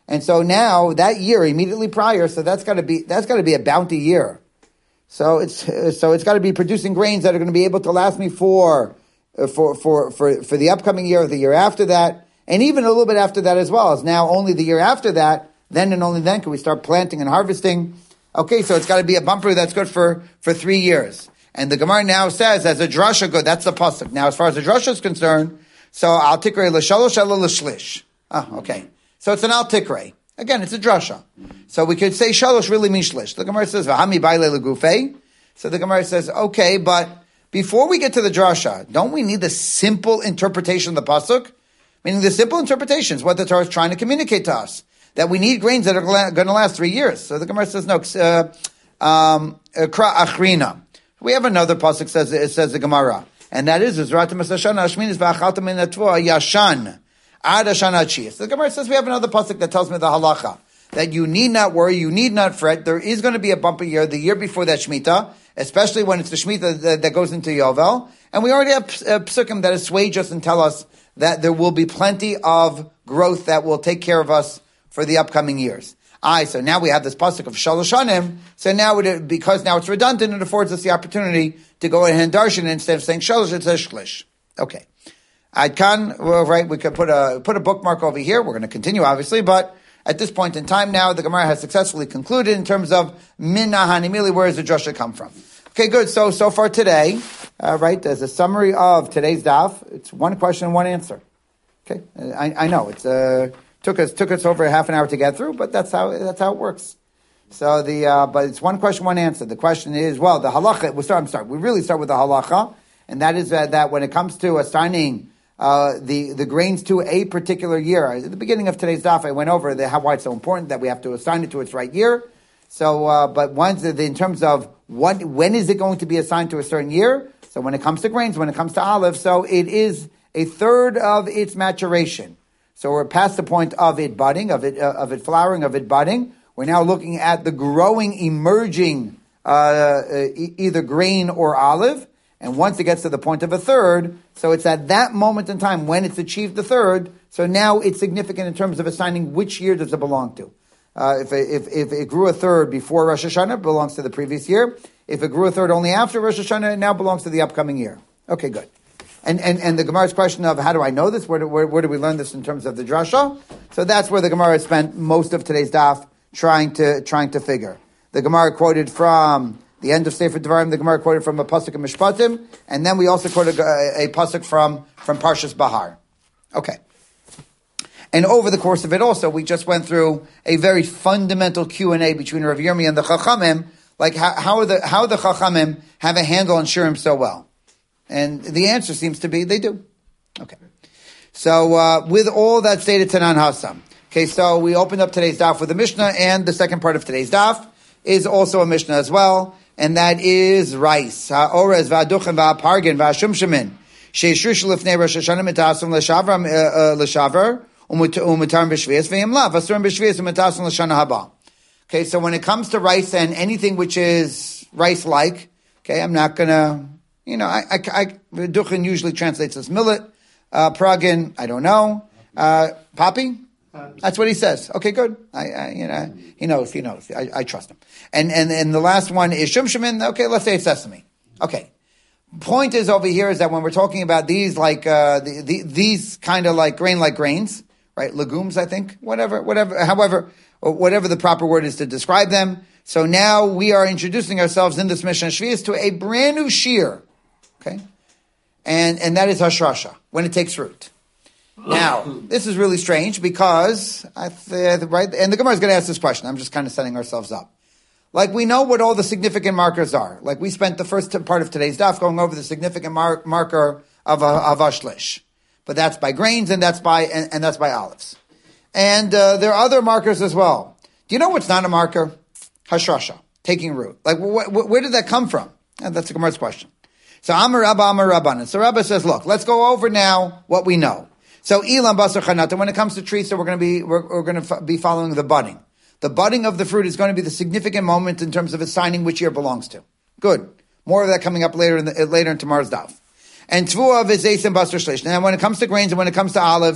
And so now that year immediately prior, so that's got to be that's got to be a bounty year. So it's so it's got to be producing grains that are going to be able to last me for for for for for the upcoming year or the year after that, and even a little bit after that as well. As now only the year after that, then and only then can we start planting and harvesting. Okay, so it's got to be a bumper that's good for for three years. And the Gemara now says as a drasha good. That's the pasuk. Now as far as the drasha is concerned, so al tikrei l'shalosh ela l'shlish. Ah, okay. So it's an al tikrei. Again, it's a drasha. So we could say shalosh really means shlish. The Gemara says, v'hami baile legufei. So the Gemara says, okay, but before we get to the drasha, don't we need the simple interpretation of the pasuk? Meaning the simple interpretation is what the Torah is trying to communicate to us. That we need grains that are going to last three years. So the Gemara says, no, uh, um, kra achrina. We have another pasuk says, it says the Gemara. And that is, Zratim Asashana Ashmin is v'achalta min atvua yashan. So the Gemara says we have another pasuk that tells me the halacha that you need not worry, you need not fret. There is going to be a bumper year the year before that Shemitah, especially when it's the Shemitah that, that goes into Yovel. And we already have uh, psukim that assuage us and tell us that there will be plenty of growth that will take care of us for the upcoming years. Aye, so now we have this pasuk of Shalosh Shanim. So now, it, because now it's redundant, it affords us the opportunity to go ahead and darshan, and instead of saying Shalosh, it says Shlish. Okay. I can, well, right, we could put a, put a bookmark over here. We're going to continue, obviously, but at this point in time now, the Gemara has successfully concluded in terms of min nahanimili, where does the drasha come from? Okay, good. So, so far today, uh, right, there's a summary of today's daf. It's one question, one answer. Okay. I, I know it's, uh, took us, took us over half an hour to get through, but that's how, that's how it works. So the, uh, but it's one question, one answer. The question is, well, the halacha, we start, I'm sorry, we really start with the halacha, and that is uh, that when it comes to assigning Uh, the, the grains to a particular year. At the beginning of today's daf, I went over the, how why it's so important that we have to assign it to its right year. So, uh, but once the, in terms of what, when is it going to be assigned to a certain year? So when it comes to grains, when it comes to olives, so it is a third of its maturation. So we're past the point of it budding, of it, uh, of it flowering, of it budding. We're now looking at the growing, emerging, uh, uh e- either grain or olive. And once it gets to the point of a third, so it's at that moment in time when it's achieved the third, so now it's significant in terms of assigning which year does it belong to. Uh, if, it, if, if it grew a third before Rosh Hashanah, it belongs to the previous year. If it grew a third only after Rosh Hashanah, it now belongs to the upcoming year. Okay, good. And and, and the Gemara's question of how do I know this? Where do, where, where do we learn this in terms of the drasha? So that's where the Gemara spent most of today's daf trying to trying to figure. The Gemara quoted from the end of Sefer Devarim, the Gemara quoted from a pasuk in Mishpatim, and then we also quoted a, a pasuk from, from Parshas Bahar. Okay. And over the course of it also, we just went through a very fundamental Q and A between Rav Yirmi and the Chachamim, like how, how are the, how the Chachamim have a handle on Shurim so well. And the answer seems to be they do. Okay. So, uh, with all that stated, Tanan Hasam. Okay, so we opened up today's daf with the Mishnah, and the second part of today's daf is also a Mishnah as well. And that is rice. Ha'orez va'aduchen va'apargin va'ashumshamin. She'eshrush lefnei Rosh Hashanah mitasum l'shavar l'shavar u'mutar b'shvias ve'imla v'asurim b'shvias u'mutasum l'shana haba. Okay, so when it comes to rice and anything which is rice-like, okay, I'm not gonna, you know, I, I, I duchen usually translates as millet. Uh, pragin, I don't know. Uh, poppy? That's what he says. Okay, good. I, I you know, he knows, he knows. I, I trust him. And, and, and the last one is shumshamin. Okay, let's say it's sesame. Okay. Point is over here is that when we're talking about these, like, uh, the, the, these kind of like grain-like grains, right? Legumes, I think. Whatever, whatever, however, whatever the proper word is to describe them. So now we are introducing ourselves in this Mishnah Shvius to a brand new shear. Okay. And, and that is Hashrasha, when it takes root. Now, this is really strange because, I th- right, and the Gemara is going to ask this question. I'm just kind of setting ourselves up. Like, we know what all the significant markers are. Like, we spent the first part of today's daf going over the significant mar- marker of a, of ashlish. But that's by grains and that's by, and, and that's by olives. And, uh, there are other markers as well. Do you know what's not a marker? Hashrasha, taking root. Like, wh- wh- where did that come from? And that's the Gemara's question. So, Amar Rabba, Amar Rabbanan. So Rabba says, look, let's go over now what we know. So Elam Basar Chanata, when it comes to trees, so we're going to be, we're, we're going to f- be following the budding. The budding of the fruit is going to be the significant moment in terms of assigning which year it belongs to. Good. More of that coming up later in the, later in tomorrow's daf. And Tvua V'Zeis and Basar Shlish. Now when it comes to grains and when it comes to olives,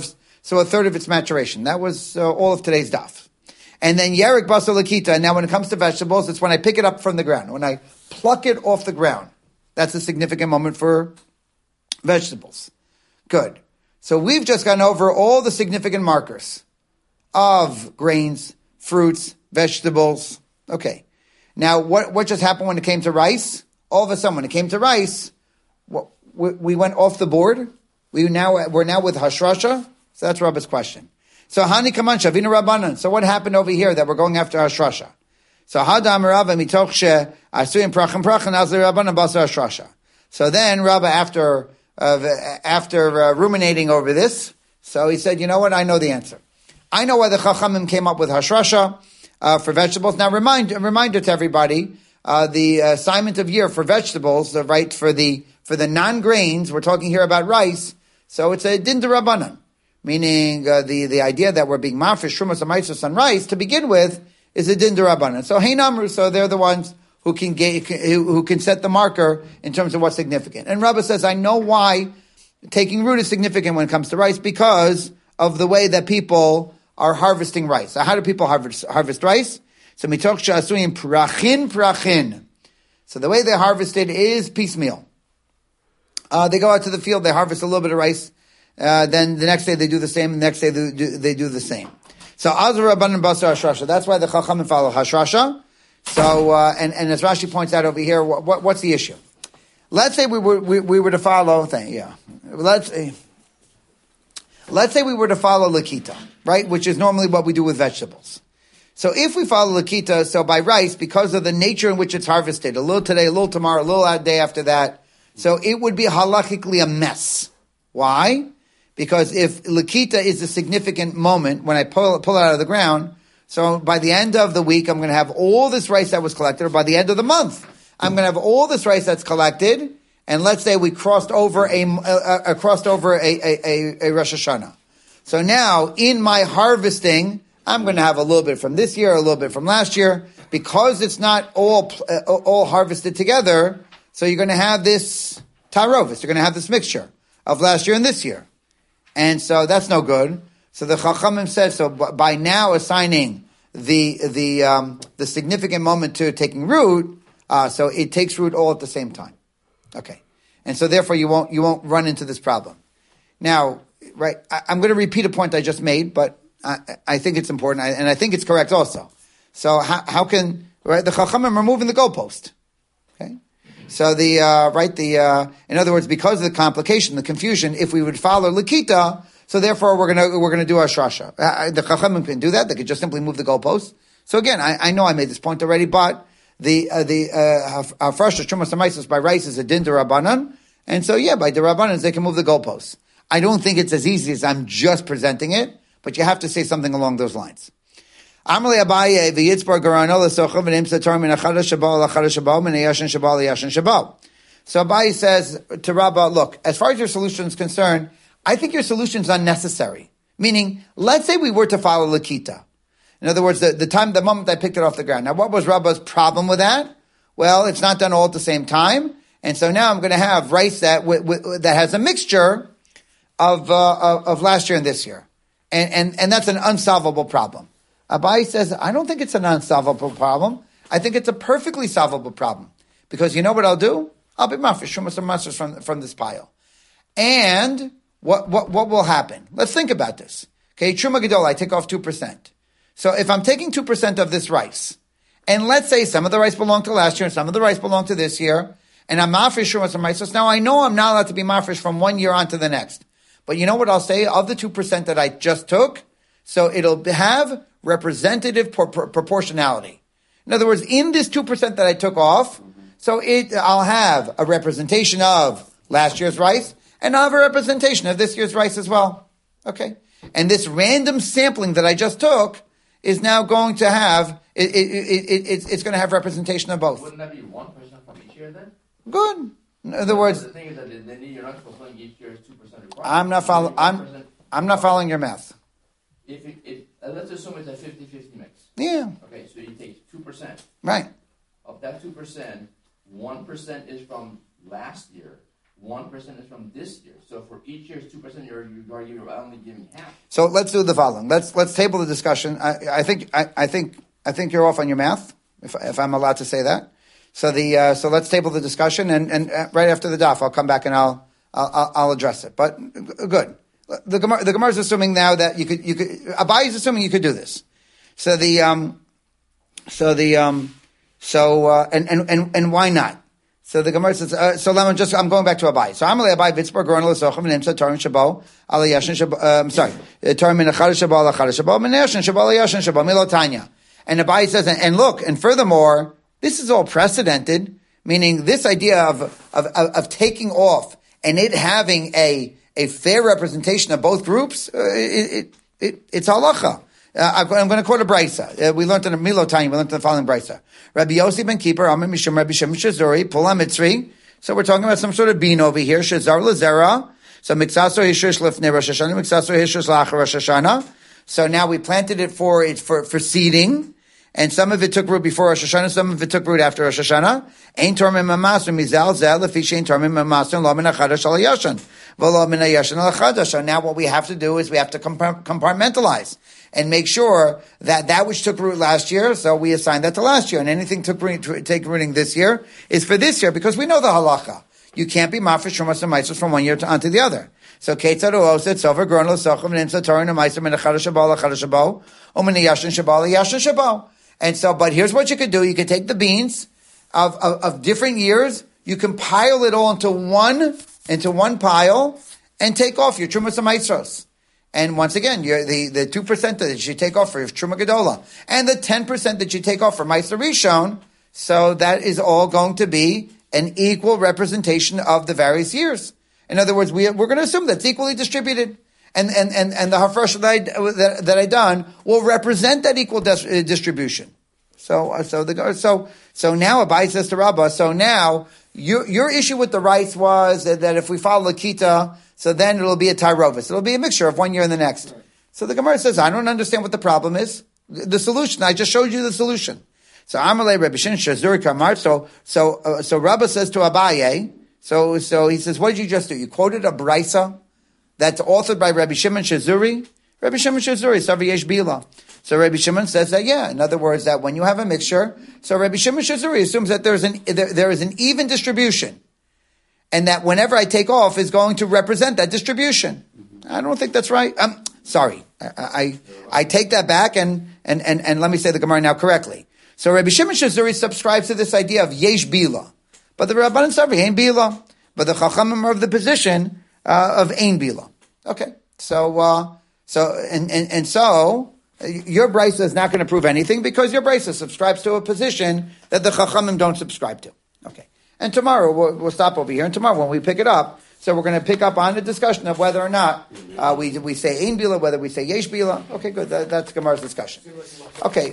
so a third of its maturation. That was uh, all of today's daf. And then Yerik Basar Lakita, and now when it comes to vegetables, it's when I pick it up from the ground, when I pluck it off the ground. That's a significant moment for vegetables. Good. So we've just gone over all the significant markers of grains, fruits, vegetables. Okay. Now, what, what just happened when it came to rice? All of a sudden, when it came to rice, we, we went off the board. We now, we're now with Hashrasha. So that's Rabba's question. So Hani Kaman Shavina Rabbanan. So what happened over here that we're going after Hashrasha? So Hadam Rabba Mitoch She Asuyim Prachim Prachim Azli Rabbanan Basar Hashrasha. So then Rabba, after uh, after uh, ruminating over this, so he said, you know what? I know the answer. I know why the Chachamim came up with Hashrasha uh, for vegetables. Now, remind a reminder to everybody: uh, the assignment of year for vegetables, the right for the for the non-grains. We're talking here about rice, so it's a din d'Rabbanan, meaning uh, the the idea that we're being mafresh shumas amaisos on rice to begin with is a din d'Rabbanan. So hey namru, so they're the ones who can get, who can set the marker in terms of what's significant. And Rabba says, I know why taking root is significant when it comes to rice, because of the way that people are harvesting rice. So how do people harvest, harvest rice? So mitoch sha'asuyim prachin prachin. So the way they harvest it is piecemeal. Uh, they go out to the field, they harvest a little bit of rice, uh, then the next day they do the same, and the next day they do, they do the same. So Azra Rabbanan Basar Hashrasha. That's why the Chachamim follow Hashrasha. So, uh, and, and as Rashi points out over here, what, what, what's the issue? Let's say we were, we, we were to follow, thing, yeah. Let's, uh, let's say we were to follow Lakita, right? Which is normally what we do with vegetables. So if we follow Lakita, so by rice, because of the nature in which it's harvested, a little today, a little tomorrow, a little day after that, so it would be halachically a mess. Why? Because if Lakita is a significant moment, when I pull, pull it out of the ground, so by the end of the week, I'm going to have all this rice that was collected, or by the end of the month, I'm going to have all this rice that's collected, and let's say we crossed over a, a, a crossed over a, a, a, a Rosh Hashanah. So now, in my harvesting, I'm going to have a little bit from this year, a little bit from last year, because it's not all uh, all harvested together. So you're going to have this tarovis, you're going to have this mixture of last year and this year, and so that's no good. So the Chachamim says, so by now assigning the the um, the significant moment to taking root, uh, so it takes root all at the same time. Okay, and so therefore you won't you won't run into this problem. Now, right, I, I'm going to repeat a point I just made, but I, I think it's important, and I think it's correct also. So how, how can right the Chachamim are moving the goalpost? Okay, so the uh, right the uh, in other words, because of the complication, the confusion, if we would follow Lakita. So therefore, we're gonna we're gonna do our Hashrasha. Uh, the Chachamim can do that; they could just simply move the goalposts. So again, I, I know I made this point already, but the uh, the uh, Hashrasha Trumas Hamaisos by rice is a din d'Rabbanan, and so yeah, by d'Rabbanan they can move the goalposts. I don't think it's as easy as I'm just presenting it, but you have to say something along those lines. Amalei Abaye v'yitzbar garanola sochav v'nimsa tar min achadash shabal achadash shabal min yashin shabal yashin shabal. So Abaye says to Rabba, look, as far as your solution is concerned, I think your solution is unnecessary. Meaning, let's say we were to follow Lakita. In other words, the, the time, the moment I picked it off the ground. Now, what was Rabba's problem with that? Well, it's not done all at the same time, and so now I'm going to have rice that w- w- that has a mixture of, uh, of of last year and this year, and and and that's an unsolvable problem. Abai says, I don't think it's an unsolvable problem. I think it's a perfectly solvable problem, because you know what I'll do? I'll be mafresh shumas and masros from from this pile, and What, what, what will happen? Let's think about this. Okay, Truma Gedol, I take off two percent. So if I'm taking two percent of this rice, and let's say some of the rice belonged to last year and some of the rice belonged to this year, and I'm mafresh Shumas and Maisos, now I know I'm not allowed to be mafresh from one year on to the next. But you know what I'll say? Of the two percent that I just took, so it'll have representative por- por- proportionality. In other words, in this two percent that I took off, so it, I'll have a representation of last year's rice, and I'll have a representation of this year's rice as well. Okay? And this random sampling that I just took is now going to have, it, it, it, it, it's, it's going to have representation of both. Wouldn't that be one percent from each year then? Good. In other words, the thing is that then you're not fulfilling each year's two percent requirement. I'm not following, I'm, I'm not following your math. If, it, if uh, let's assume it's a fifty-fifty mix. Yeah. Okay, so you take two percent. Right. Of that two percent, one percent is from last year, one percent is from this year. So for each year's two percent, you're, you're, you're only giving half. So let's do the following. Let's let's table the discussion. I, I think I, I think I think you're off on your math, if if I'm allowed to say that. So the uh, so let's table the discussion, and, and uh, right after the daf, I'll come back and I'll I'll, I'll address it. But uh, good. The Gemara, the Gemara is assuming now that you could you could Abai is assuming you could do this. So the um so the um so uh, and, and and and why not? So the Gemara says, uh, so let me just, I'm going back to Abai. So Amalei Abai, Vitzbar, Goron, Lesochem, Nimsa, Tarim, Shabo, Ala Yashin, Shabo, I'm sorry, Tarim, Minachar, Shabo, Ala Char, Shabo, Minashin, Shabo, Ala Yashin, Shabo, Milotanya. And Abai says, and, and look, and furthermore, this is all precedented, meaning this idea of, of, of, of taking off and it having a, a fair representation of both groups, uh, it, it, it, it's halacha. Uh, I'm going to quote a brisa. Uh, we learned in a Milotanya, we learned in the following brisa. Rabbi Yossi ben Kippur, Amar Mishum Rabbi Shimon Shazuri, Pula Mitzri. So we're talking about some sort of bean over here. Shazar Lazera. So Miksaso Hishush Lifnei Rosh Hashanah, Miksaso Hishush Lachar Rosh Hashanah. So now we planted it for it for for seeding, and some of it took root before Rosh Hashanah, some of it took root after Rosh Hashanah. Ein tormim mamasu mizal zel lefi shein tormim mamasu lo min achadash al yashan v'lo min hayashan al achadash. So now what we have to do is we have to compartmentalize and make sure that that which took root last year, so we assign that to last year, and anything took root, to take rooting this year is for this year, because we know the halacha. You can't be mafish shumas and maisos from one year to onto the other. So ketzad uoset sofer grown l'sochem nimsa torin and maisos min achadash shabo l'achadash shabo or min hayashan shabo l'yashan shabo. And so, but here's what you could do: you could take the beans of, of of different years, you can pile it all into one into one pile, and take off your trumas and maisos. And once again, you're the, the two percent that you take off for Truma Gedola, and the ten percent that you take off for Meiser Rishon, so that is all going to be an equal representation of the various years. In other words, we, we're going to assume that's equally distributed. And, and, and, and the Hafresh that I, that, that I done will represent that equal dis, uh, distribution. So, uh, so the, so, so now Abai says to Rabbah, so now your, your issue with the rice was that, that if we follow Lakita, so then it'll be a tyrovis. It'll be a mixture of one year and the next. Right. So the Gemara says, I don't understand what the problem is. The solution, I just showed you the solution. So Amalei Rabbi Shin Shazuri Kamar. So so uh, so Rabba says to Abaye. So so he says, what did you just do? You quoted a brisa that's authored by Rabbi Shimon Shazuri. Rabbi Shimon Shazuri, Saviyesh Bila. So Rabbi Shimon says that, yeah, in other words, that when you have a mixture, so Rabbi Shimon Shazuri assumes that there's an there, there is an even distribution. And that whenever I take off is going to represent that distribution. Mm-hmm. I don't think that's right. I'm sorry. I, I, I take that back and, and, and, and let me say the Gemara now correctly. So Rabbi Shimon Shazuri subscribes to this idea of Yesh Bila. But the Rabbanan Savri ain't Bila. But the Chachamim are of the position, uh, of Ein Bila. Okay. So, uh, so, and, and, and so, your brisa is not going to prove anything because your brisa subscribes to a position that the Chachamim don't subscribe to. Okay. And tomorrow, we'll, we'll stop over here, and tomorrow when we pick it up, so we're going to pick up on the discussion of whether or not uh, we we say Ein Bila, whether we say Yesh Bila. Okay, good, that, that's Gemara's discussion. Okay.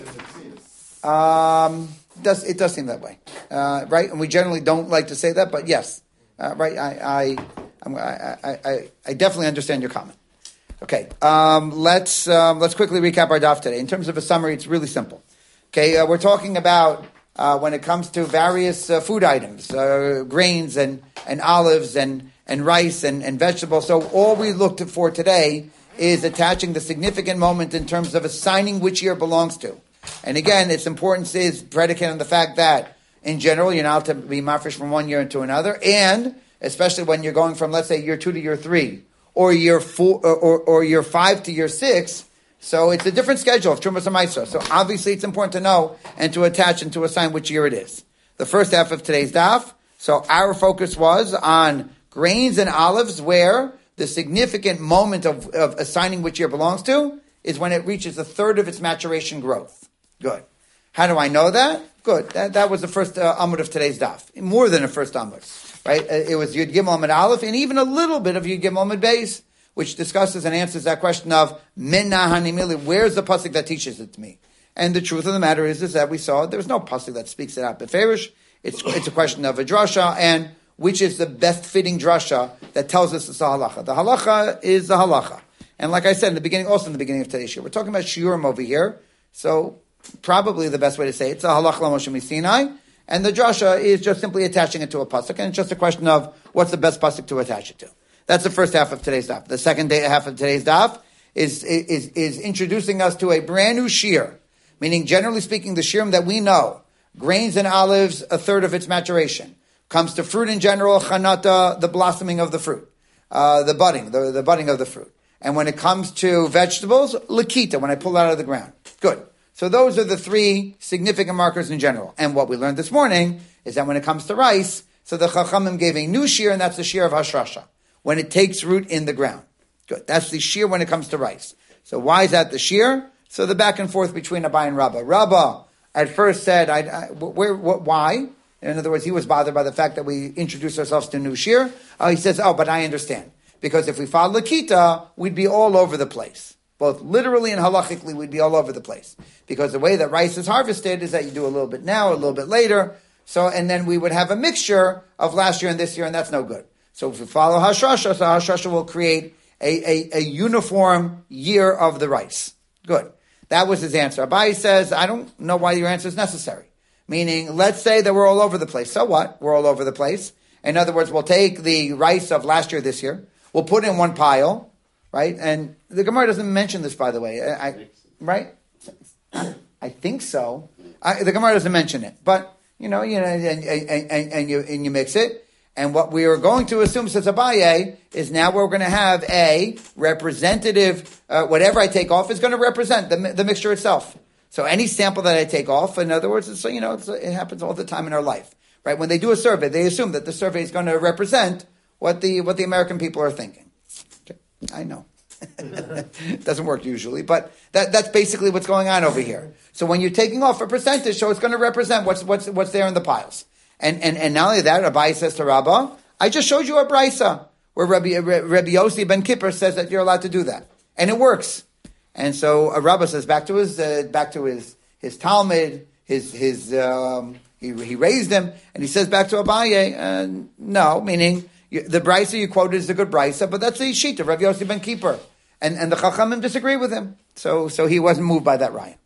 Um, does, it does seem that way. Uh, right? And we generally don't like to say that, but yes. Uh, right? I I, I, I, I, I definitely understand your comment. Okay, um, let's um, let's quickly recap our daf today. In terms of a summary, it's really simple. Okay, uh, we're talking about Uh, when it comes to various uh, food items, uh, grains and, and olives and, and rice and, and vegetables. So all we looked for today is attaching the significant moment in terms of assigning which year it belongs to. And again, its importance is predicated on the fact that, in general, you're not to be mafresh from one year into another, and especially when you're going from, let's say, year two to year three, or year four, or, or, or year five to year six. So it's a different schedule of Trumas and Maisa. So obviously it's important to know and to attach and to assign which year it is. The first half of today's daf. So our focus was on grains and olives, where the significant moment of, of assigning which year belongs to is when it reaches a third of its maturation growth. Good. How do I know that? Good. That, that was the first uh, amud of today's daf. More than a first amud. Right? It was Yud Gimel Amud Aleph and even a little bit of Yud Gimel Amud Beis, which discusses and answers that question of Minna Hanimili, where's the pasuk that teaches it to me? And the truth of the matter is, is that we saw there's no pasuk that speaks it out beferish. It's it's a question of a drasha, and which is the best fitting drasha that tells us it's a halacha. The halacha is the halacha. And like I said in the beginning, also in the beginning of today's show, we're talking about shiurim over here. So probably the best way to say it, it's a halacha la Moshe Sinai, And the drasha is just simply attaching it to a pasuk, and it's just a question of what's the best pasuk to attach it to. That's the first half of today's daf. The second day, half of today's daf is, is, is introducing us to a brand new shear, meaning generally speaking, the shirim that we know, grains and olives, a third of its maturation. Comes to fruit in general, chanata, the blossoming of the fruit, uh, the budding, the, the budding of the fruit. And when it comes to vegetables, lakita, when I pull it out of the ground. Good. So those are the three significant markers in general. And what we learned this morning is that when it comes to rice, so the Chachamim gave a new shear, and that's the shear of Hashrasha, when it takes root in the ground. Good. That's the shear when it comes to rice. So why is that the shear? So the back and forth between Abai and Rabbah. Rabbah at first said, I, I, where, what, why? In other words, he was bothered by the fact that we introduced ourselves to a new shear. Uh, he says, oh, but I understand. Because if we followed Lakita, we'd be all over the place. Both literally and halachically, we'd be all over the place. Because the way that rice is harvested is that you do a little bit now, a little bit later. So, and then we would have a mixture of last year and this year, and that's no good. So if we follow Hashrasha, so Hashrasha will create a, a, a uniform year of the rice. Good. That was his answer. Abai says, I don't know why your answer is necessary. Meaning, let's say that we're all over the place. So what? We're all over the place. In other words, we'll take the rice of last year, this year. We'll put it in one pile, right? And the Gemara doesn't mention this, by the way. I, I, right? I think so. I, the Gemara doesn't mention it. But, you know, you know, and, and, and, and, you, and you mix it. And what we are going to assume, says Abaye, is now we're going to have a representative, uh, whatever I take off is going to represent the, the mixture itself. So any sample that I take off, in other words, it's, you know, it's, it happens all the time in our life, right? When they do a survey, they assume that the survey is going to represent what the what the American people are thinking. Okay. I know. It doesn't work usually, but that, that's basically what's going on over here. So when you're taking off a percentage, so it's going to represent what's what's what's there in the piles. And and and not only that, Abai says to Rabbah, I just showed you a brisa where Rabbi, Rabbi Yossi ben Kippur says that you're allowed to do that, and it works. And so uh, Rabbah says back to his uh, back to his his Talmud, his his um, he he raised him, and he says back to Abaye, uh, no, meaning you, the brisa you quoted is a good brisa, but that's the sheet of Rabbi Yossi ben Kippur, and and the Chachamim disagree with him, so so he wasn't moved by that raya.